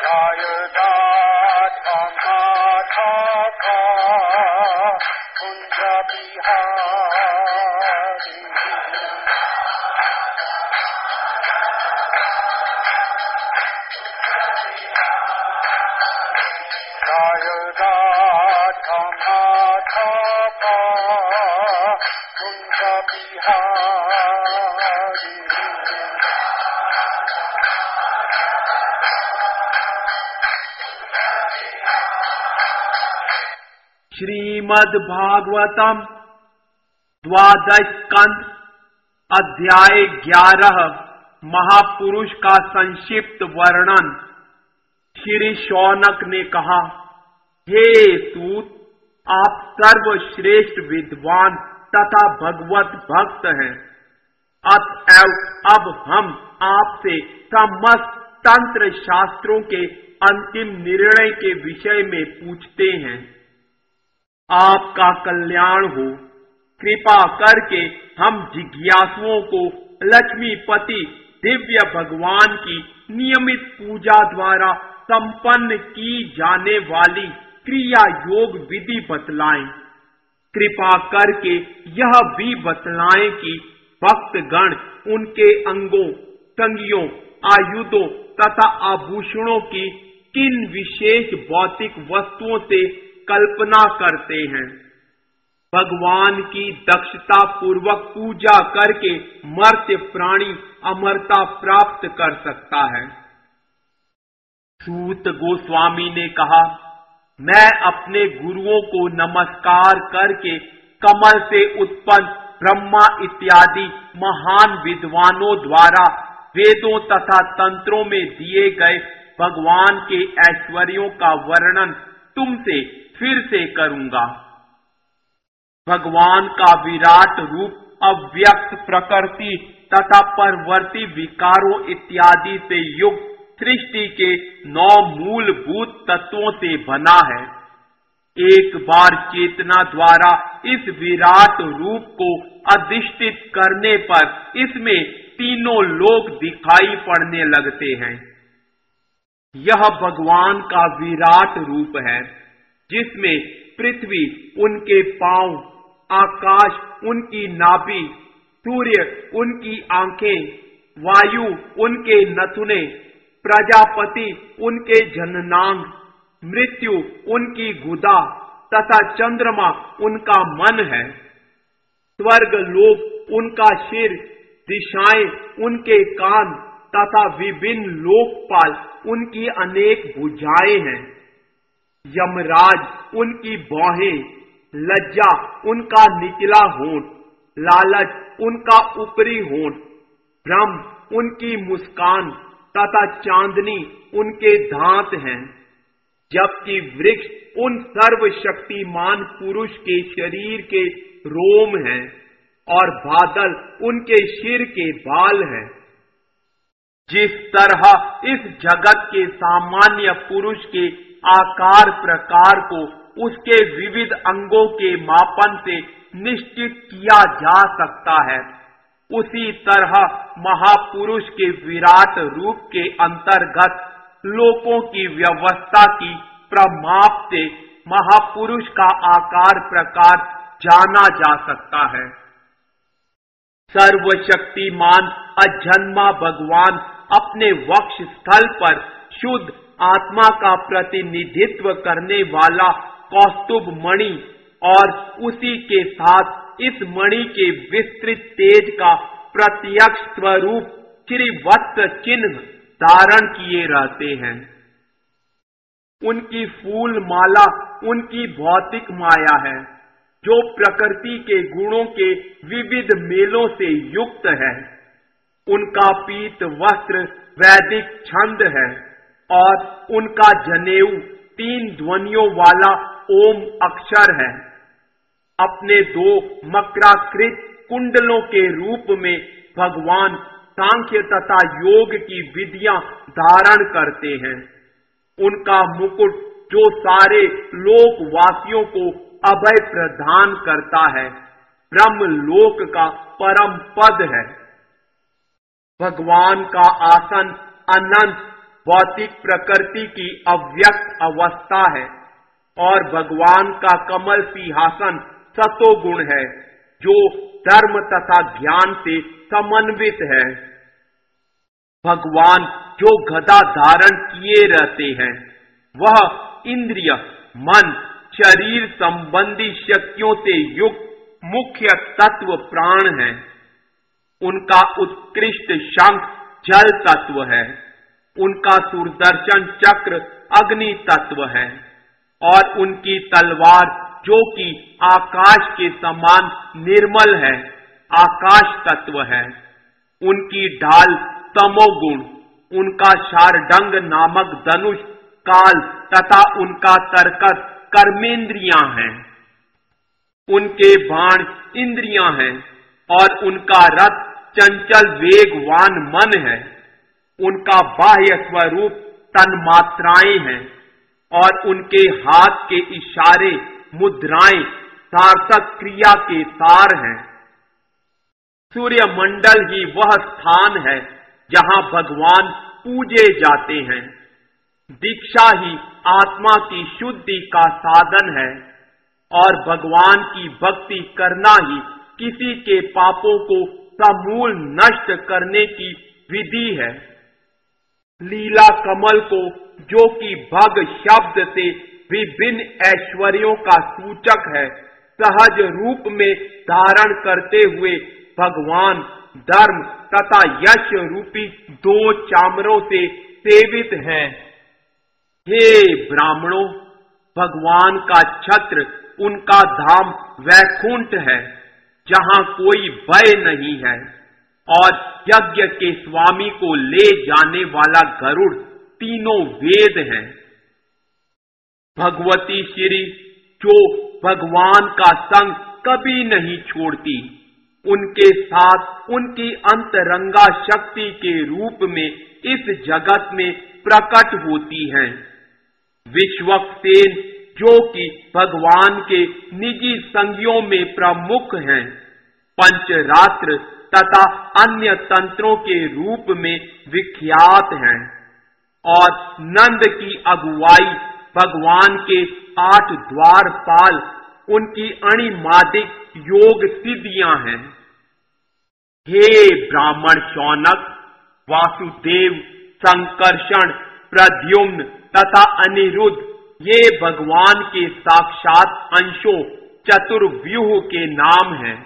श्रीमद् भागवतम द्वादश स्कंध अध्याय 11 महापुरुष का संक्षिप्त वर्णन। श्री शौनक ने कहा, हे सूत, आप सर्वश्रेष्ठ विद्वान तथा भगवत भक्त हैं। अतएव अब हम आपसे समस्त तंत्र शास्त्रों के अंतिम निर्णय के विषय में पूछते हैं। आपका कल्याण हो। कृपा करके हम जिज्ञासुओं को लक्ष्मीपति दिव्य भगवान की नियमित पूजा द्वारा संपन्न की जाने वाली क्रिया योग विधि बतलाएं। कृपा करके यह भी बतलाएं कि भक्तगण उनके अंगों, संगियों, आयुधों तथा आभूषणों की किन विशेष भौतिक वस्तुओं से कल्पना करते हैं। भगवान की दक्षता पूर्वक पूजा करके मर्त्य प्राणी अमरता प्राप्त कर सकता है। सूत गोस्वामी ने कहा, मैं अपने गुरुओं को नमस्कार करके कमल से उत्पन्न ब्रह्मा इत्यादि महान विद्वानों द्वारा वेदों तथा तंत्रों में दिए गए भगवान के ऐश्वर्यों का वर्णन तुमसे फिर से करूंगा। भगवान का विराट रूप अव्यक्त प्रकृति तथा परवर्ती विकारों इत्यादि से युक्त सृष्टि के 9 मूलभूत तत्वों से बना है। एक बार चेतना द्वारा इस विराट रूप को अधिष्ठित करने पर इसमें तीनों लोक दिखाई पड़ने लगते हैं। यह भगवान का विराट रूप है, जिसमें पृथ्वी उनके पांव, आकाश उनकी नाभि, सूर्य उनकी आंखें, वायु उनके नथुने, प्रजापति उनके जननांग, मृत्यु उनकी गुदा तथा चंद्रमा उनका मन है। स्वर्ग लोक उनका सिर, दिशाएं उनके कान तथा विभिन्न लोकपाल उनकी अनेक भुजाएं हैं। यमराज उनकी बाहें, लज्जा उनका निचला होंठ, लालच उनका ऊपरी होंठ, ब्रह्म उनकी मुस्कान तथा चांदनी उनके दांत हैं। जबकि वृक्ष उन सर्वशक्तिमान पुरुष के शरीर के रोम हैं और बादल उनके सिर के बाल हैं। जिस तरह इस जगत के सामान्य पुरुष के आकार प्रकार को उसके विविध अंगों के मापन से निश्चित किया जा सकता है, उसी तरह महापुरुष के विराट रूप के अंतर्गत लोकों की व्यवस्था की प्रमाप से महापुरुष का आकार प्रकार जाना जा सकता है। सर्वशक्तिमान अजन्मा भगवान अपने वक्ष स्थल पर शुद्ध आत्मा का प्रतिनिधित्व करने वाला कौस्तुभ मणि और उसी के साथ इस मणि के विस्तृत तेज का प्रत्यक्ष स्वरूप श्रीवत्स चिन्ह धारण किए रहते हैं। उनकी फूल माला उनकी भौतिक माया है, जो प्रकृति के गुणों के विविध मेलों से युक्त है। उनका पीत वस्त्र वैदिक छंद है और उनका जनेऊ 3 ध्वनियों वाला ओम अक्षर है। अपने 2 मकराकृत कुंडलों के रूप में भगवान सांख्य तथा योग की विधियां धारण करते हैं। उनका मुकुट जो सारे लोकवासियों को अभय प्रदान करता है, ब्रह्म लोक का परम पद है। भगवान का आसन अनंत भौतिक प्रकृति की अव्यक्त अवस्था है और भगवान का कमल सिंहासन सतोगुण है जो धर्म तथा ज्ञान से समन्वित है। भगवान जो गदा धारण किए रहते हैं वह इंद्रिय, मन, शरीर संबंधी शक्तियों से युक्त मुख्य तत्व प्राण है। उनका उत्कृष्ट शंख जल तत्व है, उनका सुदर्शन चक्र अग्नि तत्व है और उनकी तलवार जो कि आकाश के समान निर्मल है आकाश तत्व है। उनकी ढाल तमोगुण, उनका शारडंग नामक धनुष काल तथा उनका तर्कस कर्मेंद्रियां हैं। उनके बाण इंद्रियां हैं और उनका रथ चंचल वेगवान मन है। उनका बाह्य स्वरूप तन्मात्राएं हैं और उनके हाथ के इशारे मुद्राएं सार्थक क्रिया के सार हैं। सूर्य मंडल ही वह स्थान है जहां भगवान पूजे जाते हैं। दीक्षा ही आत्मा की शुद्धि का साधन है और भगवान की भक्ति करना ही किसी के पापों को समूल नष्ट करने की विधि है। लीला कमल को जो कि भग शब्द से विभिन्न ऐश्वर्यों का सूचक है सहज रूप में धारण करते हुए भगवान धर्म तथा यश रूपी दो चामरों से सेवित हैं। हे ब्राह्मणों, भगवान का छत्र उनका धाम वैकुंठ है जहां कोई भय नहीं है और यज्ञ के स्वामी को ले जाने वाला गरुड़ तीनों वेद हैं। भगवती श्री जो भगवान का संग कभी नहीं छोड़ती, उनके साथ उनकी अंतरंगा शक्ति के रूप में इस जगत में प्रकट होती हैं। विश्वक्सेन जो कि भगवान के निजी संगियों में प्रमुख हैं, पंचरात्र तथा अन्य तंत्रों के रूप में विख्यात हैं और नंद की अगुवाई भगवान के 8 द्वारपाल उनकी अणिमादिक योग सिद्धियां हैं। हे ब्राह्मण शौनक, वासुदेव, संकर्षण, प्रद्युम्न तथा अनिरुद्ध ये भगवान के साक्षात अंशों चतुर्व्यूह के नाम हैं।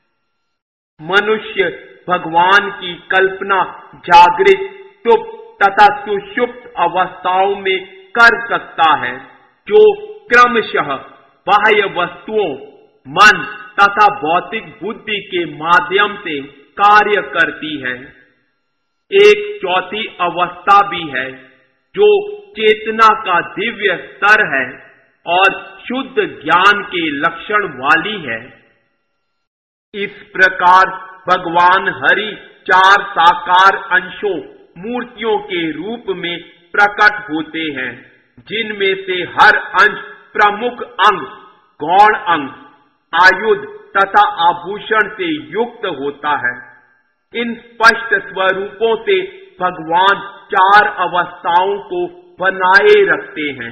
मनुष्य भगवान की कल्पना जागृत, सुप्त तथा सुषुप्त अवस्थाओं में कर सकता है जो क्रमशः बाह्य वस्तुओं, मन तथा भौतिक बुद्धि के माध्यम से कार्य करती है। एक चौथी अवस्था भी है जो चेतना का दिव्य स्तर है और शुद्ध ज्ञान के लक्षण वाली है। इस प्रकार भगवान हरि 4 साकार अंशों मूर्तियों के रूप में प्रकट होते हैं, जिनमें से हर अंश प्रमुख अंग, गौण अंग, आयुध तथा आभूषण से युक्त होता है। इन स्पष्ट स्वरूपों से भगवान 4 अवस्थाओं को बनाए रखते हैं।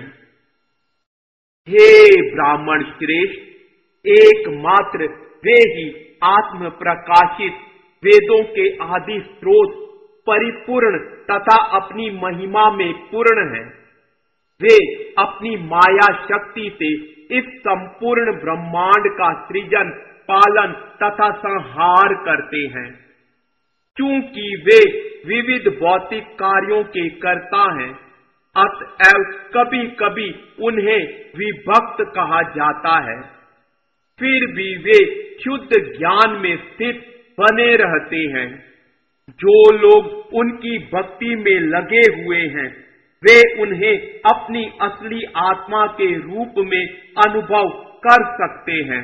हे ब्राह्मण श्रेष्ठ, एकमात्र वे ही आत्म प्रकाशित वेदों के आदि स्रोत परिपूर्ण तथा अपनी महिमा में पूर्ण है। वे अपनी माया शक्ति से इस संपूर्ण ब्रह्मांड का सृजन, पालन तथा संहार करते हैं। चूंकि वे विविध भौतिक कार्यों के कर्ता हैं, अतएव कभी कभी उन्हें विभक्त कहा जाता है। फिर भी वे शुद्ध ज्ञान में स्थित बने रहते हैं। जो लोग उनकी भक्ति में लगे हुए हैं, वे उन्हें अपनी असली आत्मा के रूप में अनुभव कर सकते हैं।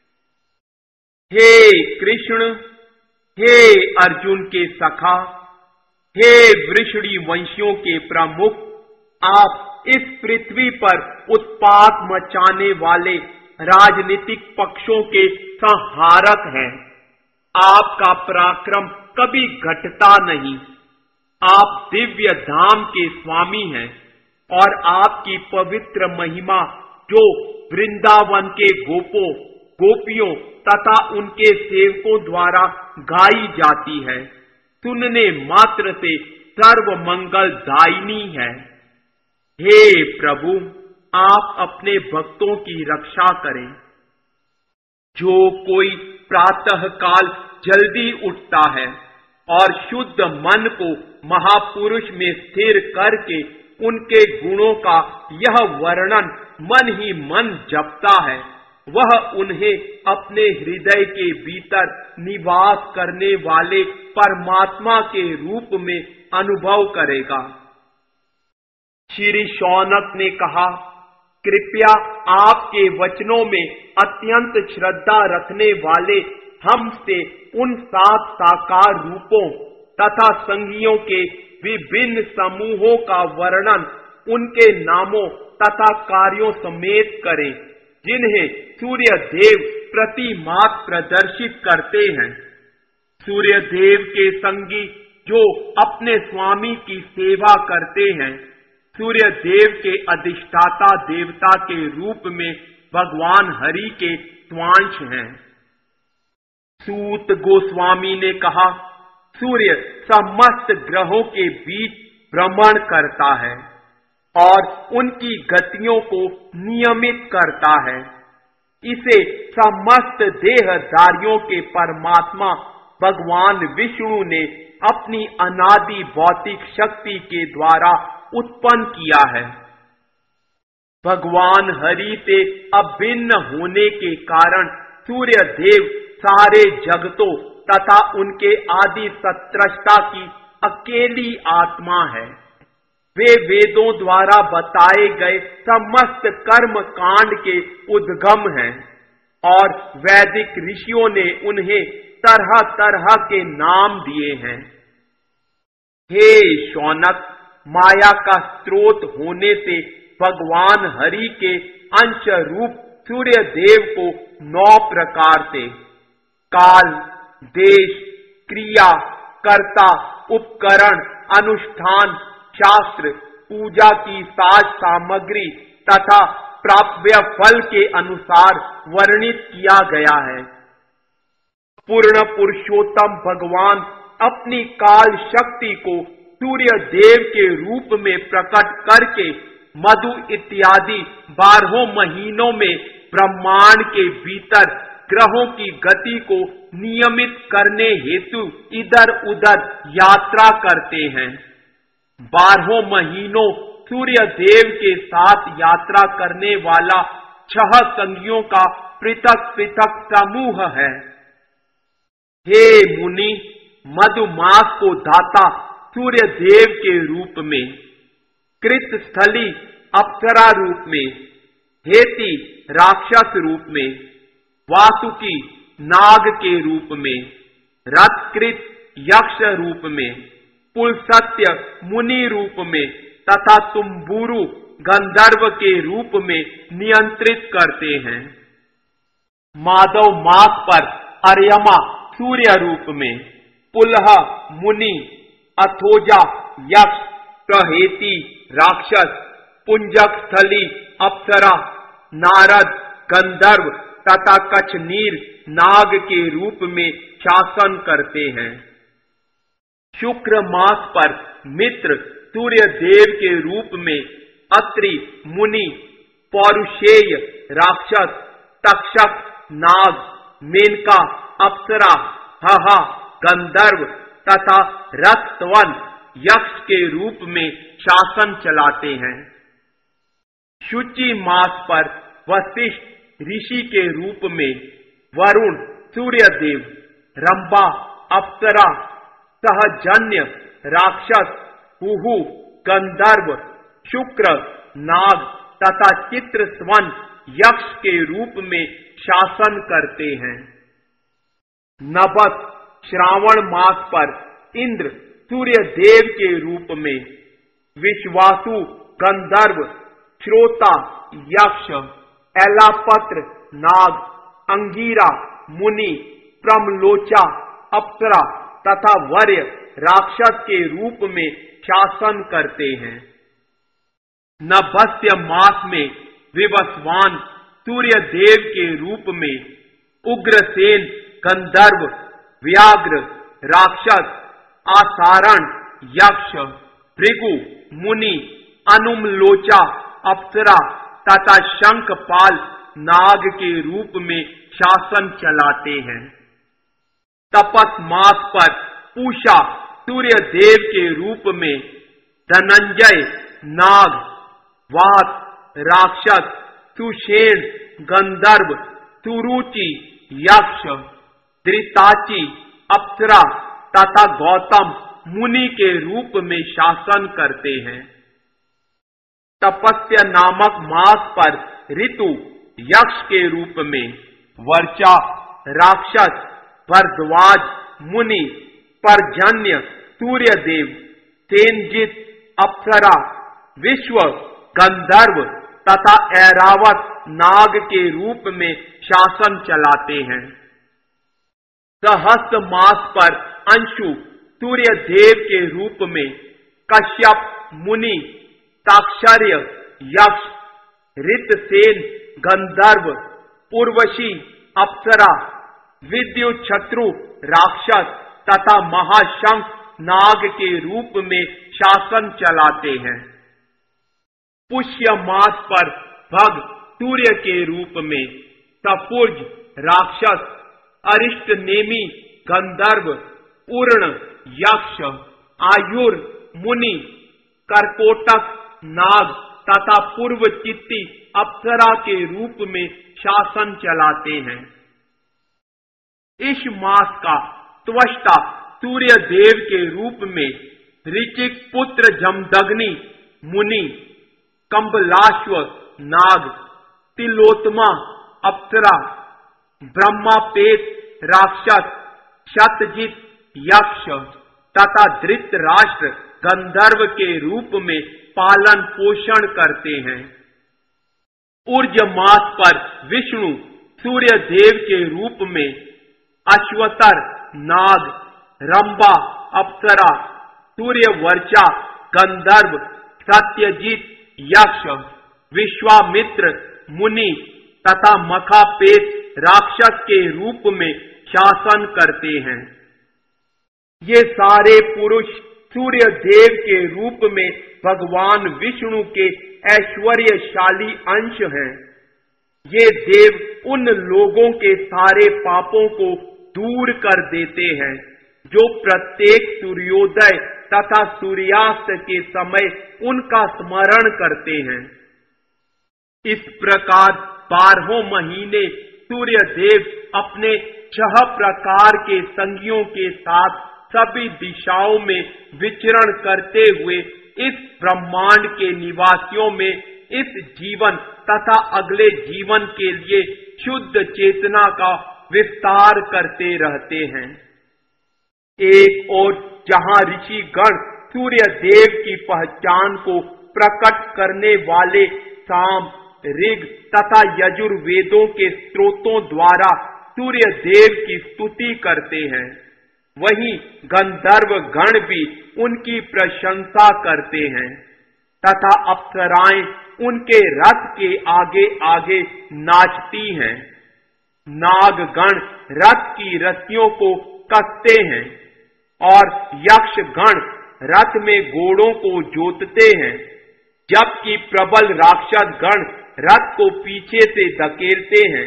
हे कृष्ण, हे अर्जुन के सखा, हे वृषणी वंशियों के प्रमुख, आप इस पृथ्वी पर उत्पात मचाने वाले राजनीतिक पक्षों के संहारक हैं। आपका पराक्रम कभी घटता नहीं। आप दिव्य धाम के स्वामी हैं और आपकी पवित्र महिमा जो वृंदावन के गोपों, गोपियों तथा उनके सेवकों द्वारा गाई जाती है, सुनने मात्र से सर्व मंगलदायिनी है। हे प्रभु, आप अपने भक्तों की रक्षा करें। जो कोई प्रातः काल जल्दी उठता है और शुद्ध मन को महापुरुष में स्थिर करके उनके गुणों का यह वर्णन मन ही मन जपता है, वह उन्हें अपने हृदय के भीतर निवास करने वाले परमात्मा के रूप में अनुभव करेगा। श्री शौनक ने कहा, कृपया आपके वचनों में अत्यंत श्रद्धा रखने वाले हमसे उन 7 साकार रूपों तथा संगियों के विभिन्न समूहों का वर्णन उनके नामों तथा कार्यों समेत करें, जिन्हें सूर्य देव प्रतिमात प्रदर्शित करते हैं। सूर्य देव के संगी जो अपने स्वामी की सेवा करते हैं, सूर्य देव के अधिष्ठाता देवता के रूप में भगवान हरि के स्वांश हैं। सूत गोस्वामी ने कहा, सूर्य समस्त ग्रहों के बीच भ्रमण करता है और उनकी गतियों को नियमित करता है। इसे समस्त देहधारियों के परमात्मा भगवान विष्णु ने अपनी अनादि भौतिक शक्ति के द्वारा उत्पन्न किया है। भगवान हरि से अभिन्न होने के कारण सूर्य देव सारे जगतों तथा उनके आदि सत्रष्टा की अकेली आत्मा है। वे वेदों द्वारा बताए गए समस्त कर्म कांड के उद्गम हैं और वैदिक ऋषियों ने उन्हें तरह तरह के नाम दिए हैं। हे शौनक, माया का स्रोत होने से भगवान हरि के अंश रूप सूर्य देव को 9 प्रकार से काल, देश, क्रिया, कर्ता, उपकरण, अनुष्ठान, शास्त्र, पूजा की साज सामग्री तथा प्राप्य फल के अनुसार वर्णित किया गया है। पूर्ण पुरुषोत्तम भगवान अपनी काल शक्ति को सूर्य देव के रूप में प्रकट करके मधु इत्यादि 12 महीनों में ब्रह्मांड के भीतर ग्रहों की गति को नियमित करने हेतु इधर उधर यात्रा करते हैं। 12 महीनों सूर्य देव के साथ यात्रा करने वाला 6 संगियों का पृथक पृथक समूह है। हे मुनि, मधुमास को दाता सूर्य देव के रूप में, कृत स्थली अप्सरा रूप में, हेती राक्षस रूप में, वासुकी नाग के रूप में, रथकृत यक्ष रूप में, पुलसत्य मुनि रूप में तथा तुम्बुरु गंधर्व के रूप में नियंत्रित करते हैं। माधव मास पर अर्यमा सूर्य रूप में, पुलह मुनि, अथोजा यक्ष, प्रहेती राक्षस, पुंजक स्थली अप्सरा, नारद गंधर्व तथा कछनीर नाग के रूप में शासन करते हैं। शुक्र मास पर मित्र सूर्य देव के रूप में अत्रि मुनि, पौरुषेय राक्षस, तक्षक नाग, मेनका अप्सरा, हहा गंधर्व तथा रक्तवन यक्ष के रूप में शासन चलाते हैं। शुचि मास पर वशिष्ठ ऋषि के रूप में वरुण सूर्य देव, रंभा अप्सरा, सहजन्य राक्षस, हुहु गंधर्व, शुक्र नाग तथा चित्रस्वन यक्ष के रूप में शासन करते हैं। नभस श्रावण मास पर इंद्र सूर्य देव के रूप में, विश्वासु गंधर्व, श्रोता यक्ष, एलापत्र नाग, अंगीरा मुनि, प्रमलोचा अप्सरा तथा वर्य राक्षस के रूप में शासन करते हैं। नभस्य मास में विवस्वान सूर्य देव के रूप में उग्रसेन गंधर्व व्याघ्र राक्षस आसारण यक्ष भृगु मुनि अनुमलोचा अप्सरा तथा शंखपाल नाग के रूप में शासन चलाते हैं। तपस मास पर पूषा सूर्य देव के रूप में धनंजय नाग वात राक्षस सुषेण गंधर्व सुरुचि यक्ष धृताची अप्सरा तथा गौतम मुनि के रूप में शासन करते हैं। तपस्या नामक मास पर ऋतु यक्ष के रूप में वर्चा राक्षस भरद्वाज मुनि पर्जन्य सूर्य देव सेनजित अप्सरा विश्व गंधर्व तथा ऐरावत नाग के रूप में शासन चलाते हैं। सहस्त्र मास पर अंशु सूर्य देव के रूप में कश्यप मुनि ताक्षर्य यक्ष ऋतसेन गंधर्व उर्वशी अप्सरा विद्युत शत्रु राक्षस तथा महाशंख नाग के रूप में शासन चलाते हैं। पुष्य मास पर भग सूर्य के रूप में सपुर्ज राक्षस अरिष्ट नेमी गंधर्व पूर्ण यक्ष आयुर मुनि कर्कोटक नाग तथा पूर्व चित्ती अप्सरा के रूप में शासन चलाते हैं। इस मास का त्वष्टा सूर्य देव के रूप में ऋचिक पुत्र जमदग्नि मुनि कंबलाश्व नाग तिलोत्मा अप्सरा ब्रह्मापेत राक्षस शतजित यक्ष तथा धृतराष्ट्र गंधर्व के रूप में पालन पोषण करते हैं। ऊर्ज मास पर विष्णु सूर्य देव के रूप में अश्वतर नाग रंबा अप्सरा सूर्य वर्चा गंधर्व सत्यजित यक्ष विश्वामित्र मुनि तथा मखापेत राक्षस के रूप में शासन करते हैं। ये सारे पुरुष सूर्य देव के रूप में भगवान विष्णु के ऐश्वर्यशाली अंश हैं। ये देव उन लोगों के सारे पापों को दूर कर देते हैं जो प्रत्येक सूर्योदय तथा सूर्यास्त के समय उनका स्मरण करते हैं। इस प्रकार 12 महीने सूर्य देव अपने 6 प्रकार के संगियों के साथ सभी दिशाओं में विचरण करते हुए इस ब्रह्मांड के निवासियों में इस जीवन तथा अगले जीवन के लिए शुद्ध चेतना का विस्तार करते रहते हैं। एक ओर जहां ऋषि गण सूर्य देव की पहचान को प्रकट करने वाले साम ऋग तथा यजुर्वेदों के स्रोतों द्वारा सूर्य देव की स्तुति करते हैं, वहीं गंधर्व गण भी उनकी प्रशंसा करते हैं तथा अप्सराएं उनके रथ के आगे आगे नाचती हैं। नागगण रथ की रस्सियों को कसते हैं और यक्ष गण रथ में घोड़ों को जोतते हैं, जबकि प्रबल राक्षस गण रथ को पीछे से धकेलते हैं।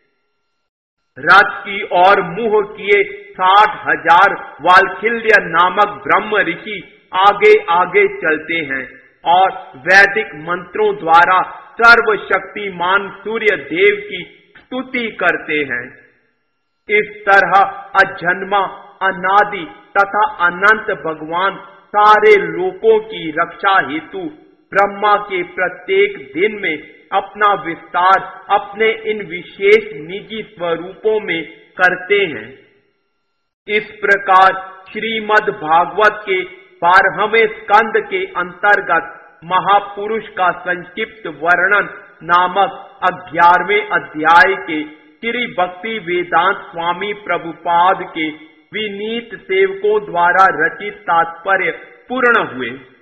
रथ की ओर मुंह किए 60,000 वाल्खिल्य नामक ब्रह्म ऋषि आगे आगे चलते हैं और वैदिक मंत्रों द्वारा सर्वशक्तिमान सूर्य देव की स्तुति करते हैं। इस तरह अजन्मा अनादि तथा अनंत भगवान सारे लोकों की रक्षा हेतु ब्रह्मा के प्रत्येक दिन में अपना विस्तार अपने इन विशेष निजी स्वरूपों में करते हैं। इस प्रकार श्रीमद् भागवत के 12वें स्कंद के अंतर्गत महापुरुष का संक्षिप्त वर्णन नामक 11वें अध्याय के श्री भक्ति वेदांत स्वामी प्रभुपाद के विनीत सेवकों द्वारा रचित तात्पर्य पूर्ण हुए।